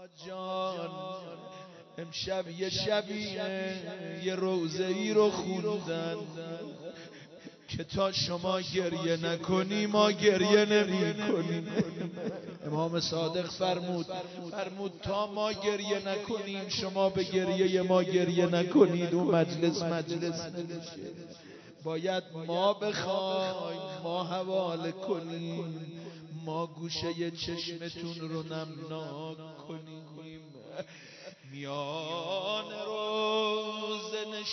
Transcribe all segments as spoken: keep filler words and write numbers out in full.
جان امشب یه شبیه یه روزه ای رو خوندن که تا شما گریه نکنی ما گریه نمی کنیم. امام صادق فرمود فرمود تا ما گریه نکنیم شما به گریه ما گریه نکنید و مجلس مجلس نمیشه. باید ما بخوایم ما حواله کنیم، ما گوشه چشمتون رو نمناک کنیم. میان روز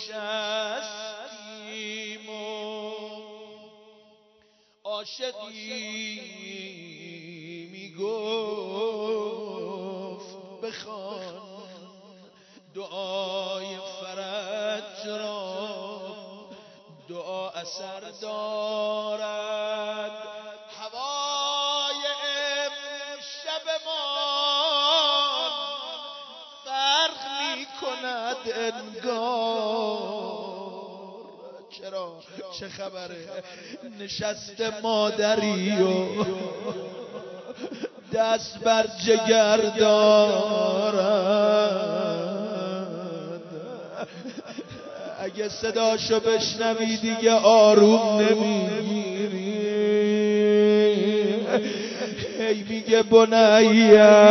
نشستیم و عاشقی میگفت بخوان دعای فرج را، دعا اثر دارد. هوای امشب ما فرق می کند انگار. چرا؟ چه خبره؟ نشست مادری و دست بر جگر دارد. اگه صداشو بشنوی دیگه آروم نمیگیری. هی میگه بنیا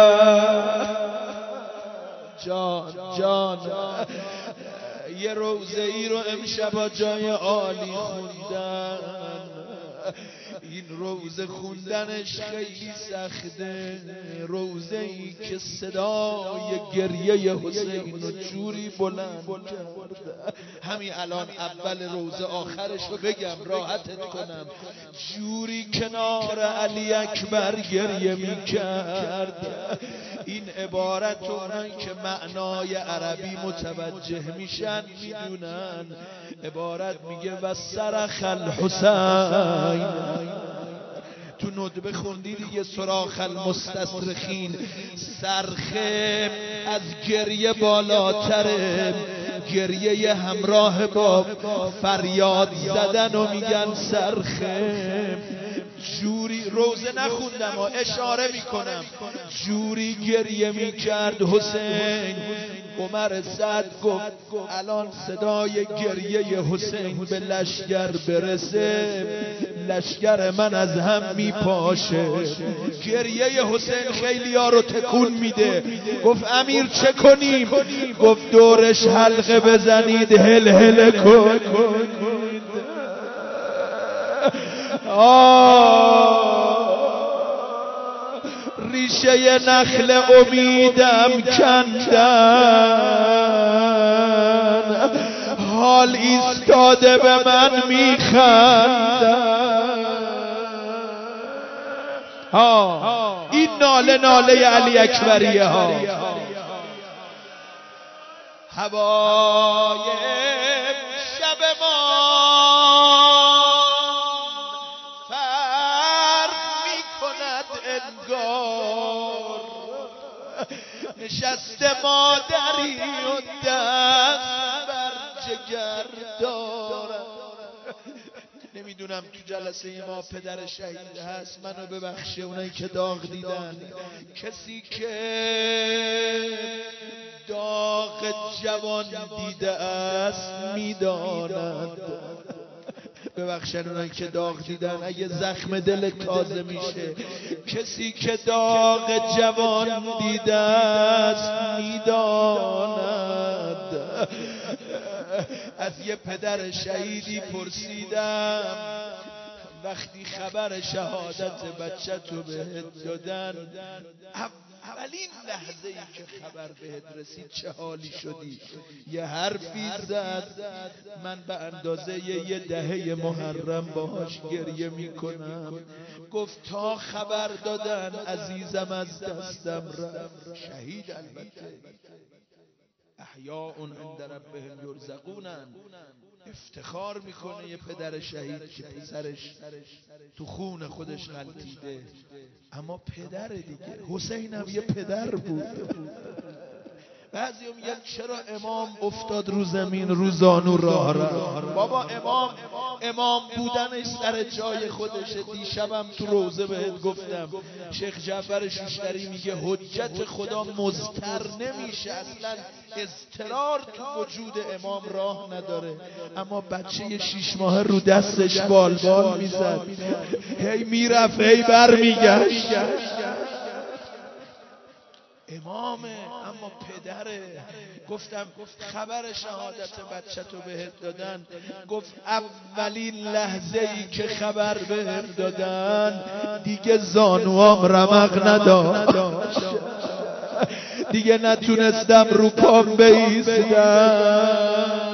جان جان یه روزه ای رو امشب جای عالی خوندن. این روزه خوندنش خیلی سخته. روزه ای که صدای گریه حسین رو جوری بلند کرد. همین الان اول روزه آخرش رو بگم راحتت کنم. جوری کنار علی اکبر گریه می کرد. این عبارت اونایی که معنای عربی متوجه میشن میدونن. عبارت میگه و صرخ الحسین. تو ندبه خوندی دیگه صراخ المستصرخین. صرخه از گریه بالاتره. گریه همراه با فریاد زدن و میگن صرخه. جوری روزه نخوندم و اشاره میکنم جوری گریه میکرد حسین. عمر سعد گفت الان صدای گریه حسین به لشگر برسه لشگر من از هم میپاشه. گریه حسین خیلی ها رو تکون میده. گفت امیر چه کنیم؟ گفت دورش حلقه بزنید هل هل کن. ریشه نخل امیدم کندن، حال ایستاده به من میخندن. ها این ناله ناله علی اکبریه ها. هوای شب ما نشست مادری و دست بر جگر دارد. نمیدونم تو جلسه ما پدر شهید هست منو ببخشه اونایی که داغ دیدن. کسی که داغ جوان دیده است میداند. ببخشن اونایی که داغ دیدن اگه زخم دل تازه میشه. کسی که داغ جوان دیده است میداند. از یه پدر شهیدی پرسیدم وقتی خبر شهادت بچه تو بهت دادن اولین لحظه ای که خبر بهت رسید چه حالی شدی؟ یه حرفی زد من به اندازه یه دهه محرم باهاش گریه میکنم. گفت تا خبر دادن عزیزم از دستم رفت. شهید البته احیاء عند ربهم یرزقونن. افتخار میکنه یه پدر شهید که پسرش تو خون خودش غلطیده. اما پدر دیگه حسین هم یه پدر بود. بعضی میگن چرا امام افتاد رو زمین رو زانو راه رفت؟ بابا امام امام بودنش سر جای خودشه. دیشبم تو روزه بهت گفتم شیخ جعفر شوشتری میگه حجت خدا مضطر نمیشه، اصلا اضطرار تو وجود امام راه نداره. اما بچه شیش ماه رو دستش بال بال میزد، هی میرفت هی بر میگشت. امامه اما پدره. گفتم خبر شهادت بچه تو بهت دادن، گفت اولین لحظه ای که خبر بهم دادن دیگه زانوام رمق نداشت، دیگه نتونستم رو پام بایستم.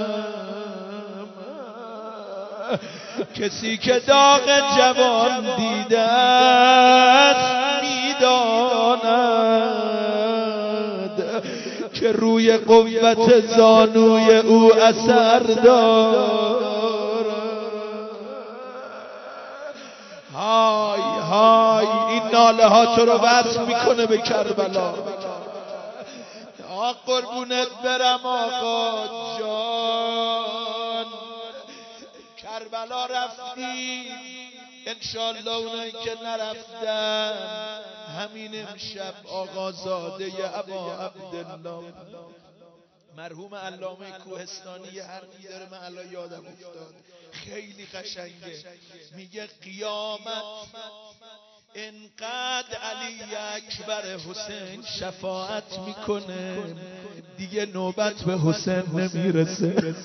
کسی که داغ جوان دیده است میداند که روی قوت زانوی او اثر دارد. های های این ناله ها تو رو وصل میکنه به کربلا. آقا قربونت برم آقا جان، کربلا رفتی، انشالله اونایی که نرفتن همین امشب آقازاده ابا عبدالله مرحوم علامه کوهستانی یه حرفی داره من الان یادم افتاد، خیلی قشنگه. میگه قیامت انقدر علی اکبر حسین شفاعت میکنه دیگه نوبت به حسین نمیرسه.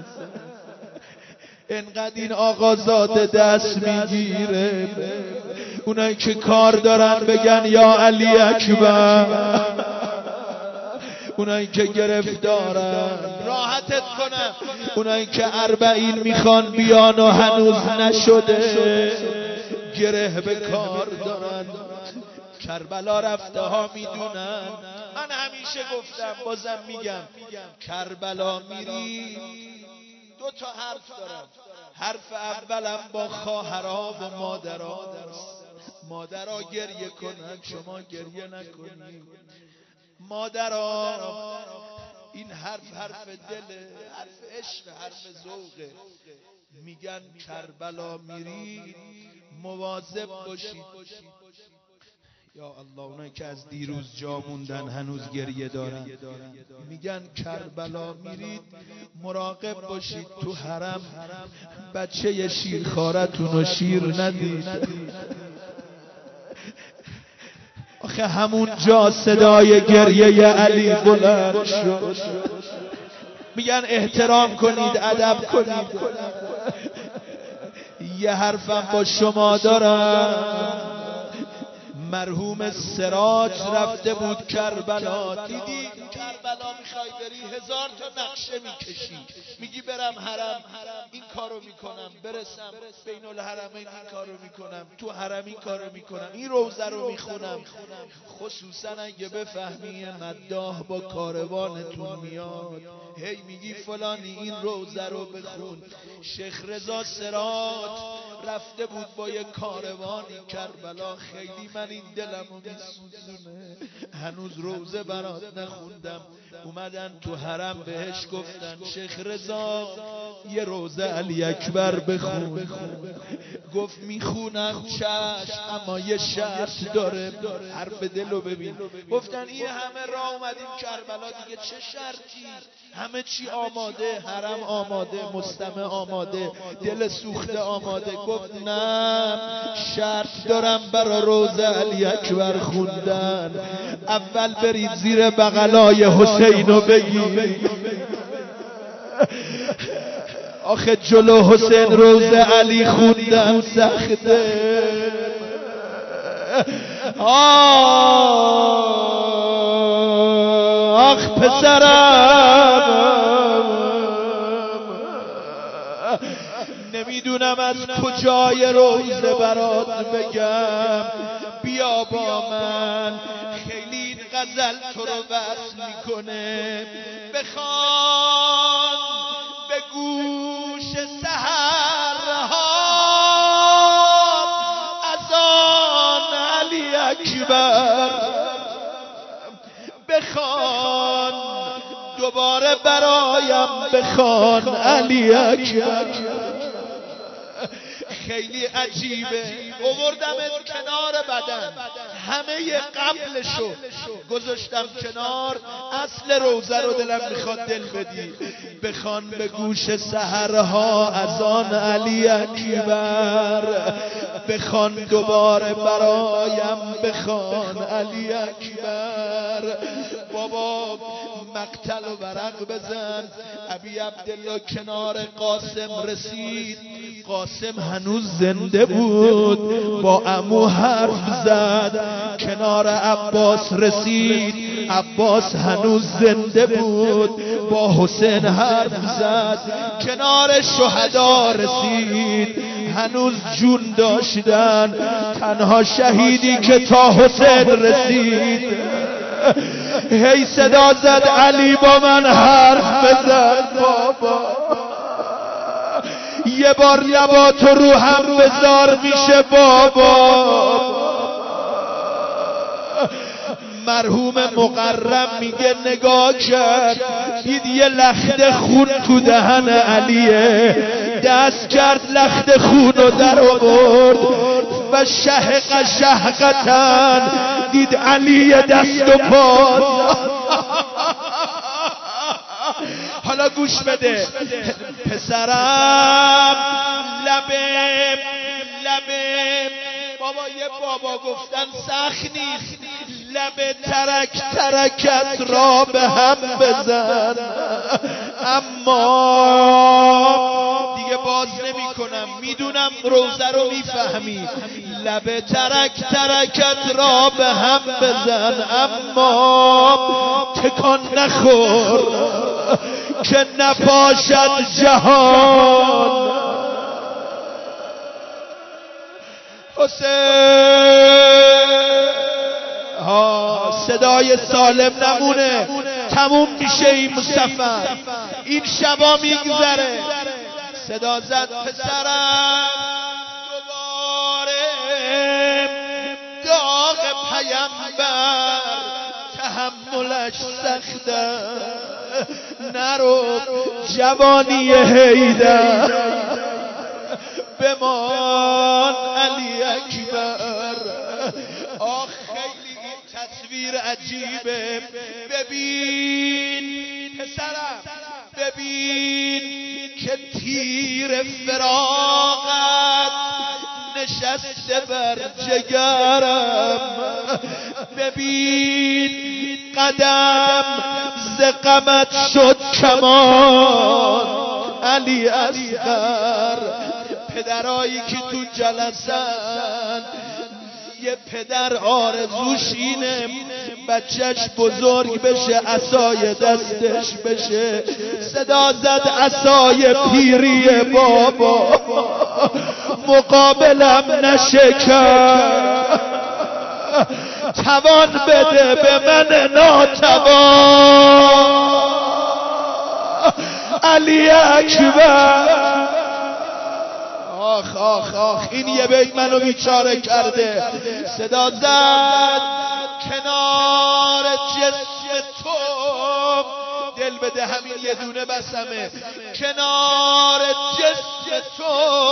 انقدر این آقازاده دست میگیره، اونایی که کار دارن بگن یا علی اکبر، اونایی که گرفتارن راحتت کنن، اونایی که اربعین میخوان بیان و هنوز نشده گره به کار دارن. کربلا رفته ها میدونن. من همیشه گفتم بازم میگم کربلا میری دو تا حرف دارم. حرف اولم با خواهرها و مادرها، مادرها گریه کنن شما گریه نکنید. مادرها این حرف حرف دله، حرف عشق، حرف ذوقه. میگن کربلا میری مواظب باشید. یا الله اونایی که از دیروز جا موندن هنوز گریه دارن، میگن کربلا میرید مراقب باشید تو حرم بچه شیرخوارتون رو شیر ندید. آخه همون جا صدای گریه علی بلند شد. میگن احترام کنید، ادب کنید. یه حرفم با شما دارم. مرحوم سراج رفته بود کربلا، دیدی کربلا میخوای بری هزار تا نقشه میکشی، میگی برم حرم این کارو میکنم، برسم بین الحرمین این کارو میکنم، تو حرم این کارو میکنم، این روزه رو میخونم. خصوصا اگه بفهمی مداح با کاروانتون میاد هی میگی فلانی این روزه رو بخون. شیخ رضا سراج رفته بود با یه کاروانی کربلا. خیلی من این دلمو میسوزونه، هنوز روزه برات نخوندم. اومدن تو حرم بهش گفتن شیخ رضا یه روزه علی اکبر بخون. گفت میخونم چشم، اما یه شرط داره. حرف دلو ببین. گفتن این همه راه اومدیم کربلا دیگه چه شرطی؟ همه چی آماده، حرم آماده، مستمع آماده، دل سوخته آماده. گفت نه شرط دارم برا روزه علی اکبر خوندن. اول برید زیر بغلای حسینو بگید. آخه جلو حسین روزه علی خوندن سخته. آخ پسرم نمیدونم از کجای روزه برات بگم. بیا با من، خیلی این غزل تو رو وصل میکنه. بخوان به گوش سحرها اذان علی اکبر، بخوان دوباره برایم بخوان علی اکبر. خیلی عجیبه، آوردمت کنار بدن، همه قبلشو گذاشتم کنار، اصل روزه رو دلم میخواد دل بدی. بخوان به گوش سحرها از آن علی اکبر، بخوان دوباره برایم بخوان علی اکبر. بابا مقتل و ورق بزن. ابی عبدالله کنار قاسم رسید، قاسم هنوز زنده بود، با عمو حرف زد. کنار عباس رسید، عباس هنوز زنده بود، با حسین حرف زد. کنار شهدا رسید، هنوز جون داشتن. تنها شهیدی که تا حسین رسید هی صدا زد علی با من حرف بزن بابا، یه بار لباتو رو هم بذار میشه بابا. مرحوم مقرم میگه نگاه کرد، دید یه لخت خون تو دهن علیه، دست کرد لخت خونو در آورد و شهق شهقتن، دید علی دست و پاس. حالا گوش بده پسرم، لبه لبه بابا، یه بابا گفتن سخت نیست، لب ترک ترکت را به هم بزن. اما دیگه باز نمی کنم، میدونم روزه رو میفهمی. لب ترک ترکت را به هم بزن، اما تکان نخور که نپاشد جهان. حسین ها صدای سالم نمونه، تموم میشه این سفر، این شبا میگذره. صدا زد پسرم دوباره، داغ پیمبر تحملش سخته، نرو جوانی حیدر بمان علی اکبر. آخ خیلی این تصویر عجیبه. ببین پسرم، ببین که تیر فراقت نشسته بر جگرم، ببین قدم ز غمت شد کمان علی اصغر. پدرایی که تو جلسن، یه پدر آرزوش اینه بچهش بزرگ بشه، عصای دستش بشه. صدا زد عصای پیری بابا، مقابلم نشکن، توان بده به من ناتوان علی اکبر. آخ آخ آخ این یه بیت منو بیچاره کرده. صدا زد کنار جسم تو، دل بده همین یه دونه بسمه، کنار جسم تو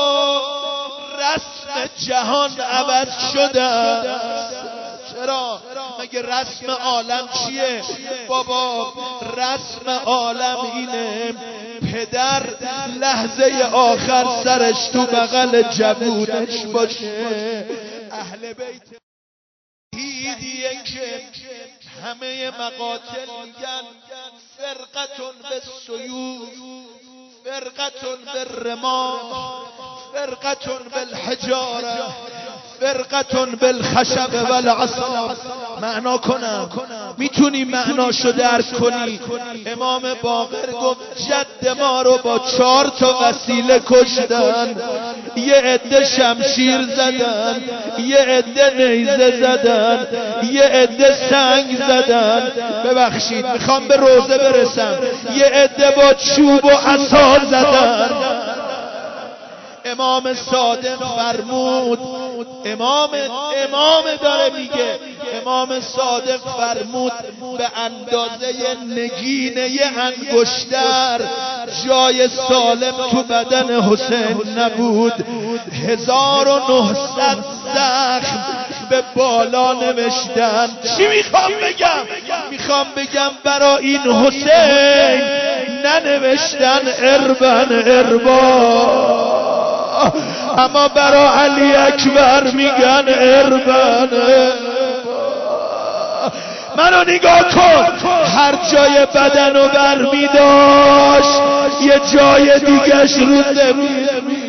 رسم جهان عوض شده. چرا؟ مگه رسم عالم چیه؟ بابا رسم عالم اینه پدر لحظه آخر سرش تو بغل جوونش باشه. اهل بیت هیدیه که همه مقاتل میگن فرقتون به سیوف، فرقتون به رماح، فرقتون بالحجاره، فرقتون بالخشب والعصا. معنا کنم، میتونی معناشو درک کنی. امام باقر گفت جد ما رو با چهار تا وسیله کشتن، یه عده شمشیر زدن، یه عده نیزه زدن، یه عده سنگ زدن. ببخشید میخوام به روزه برسم، یه عده با چوب و عصا زدن. امام صادق فرمود، امام امام داره میگه، امام صادق فرمود به اندازه نگینه انگشتر جای سالم تو بدن حسین نبود. هزار و نهصد زخم به بالا نوشتن. چی میخوام بگم؟ میخوام بگم برای این حسین ننوشتن اربن اربا، اما برای علی اکبر میگن اربن اربا. منو نگاه کن، هر جای بدنو برمی داشت یه جای دیگهش رو زمین.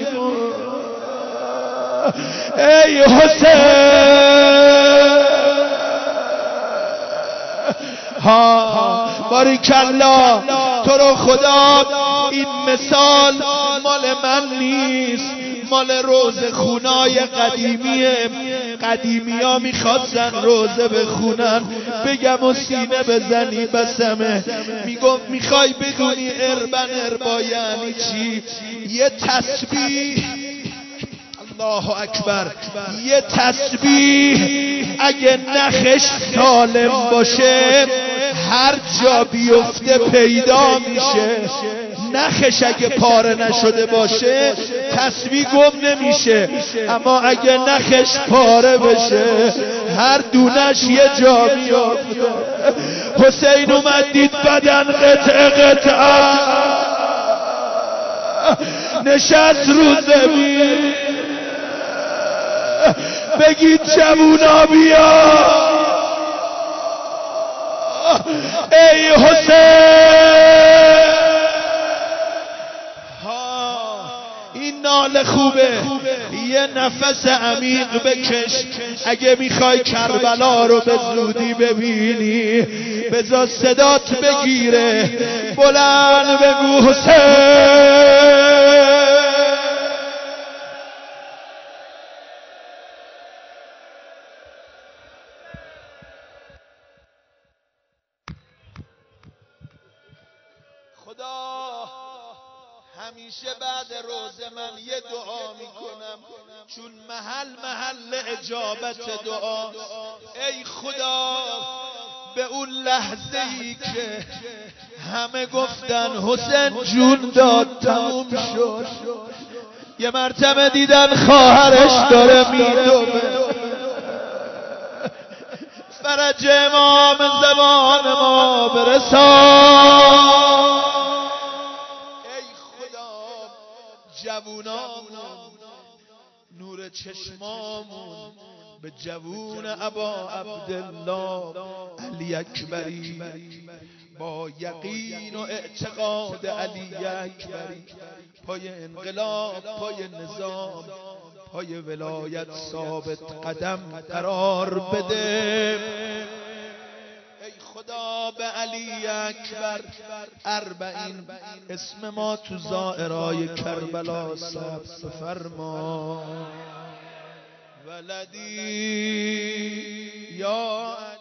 ای حسین ها باریکالله، تو رو خدا این مثال مال من نیست، مال روزه خونای قدیمیه. قدیمی ها میخواستن روزه بخونن، بگم و سینه بزنی بسمه. میگفت میخوای بدونی اربن اربا یعنی چی؟ یه تسبیح، الله اکبر، یه تسبیح اگه نخش سالم باشه هر جا بیفته پیدا میشه. نخش اگه پاره نشده باشه تسبیح گم نمیشه، اما اگه نخش پاره بشه هر دونش یه جا میفته. حسین اومد دید بدن قطعه قطعه نشست رو زمین. بگید جوونا بیا، ای حسین. این ناله خوبه، یه نفس عمیق بکش اگه میخوای کربلا رو به زودی ببینی. بذار صدات بگیره، بلند بگو حسین. خدا همیشه بعد روزه من یه دعا میکنم، چون محل محل اجابت دعا. ای خدا به اون لحظه ای که همه گفتن حسین جون داد تموم شد، یه مرتبه دیدن خواهرش داره میدوه، فرج امام زمان ما برسان. جوونامون نور چشمامون به جوون ابا عبدالله علی اکبری، با یقین و اعتقاد علی اکبری پای انقلاب، پای نظام، پای ولایت ثابت قدم قرار بده. ای خدا به علی اکبر اربعین اسم ما تو زائرای کربلا ثبت فرما. ولدی یا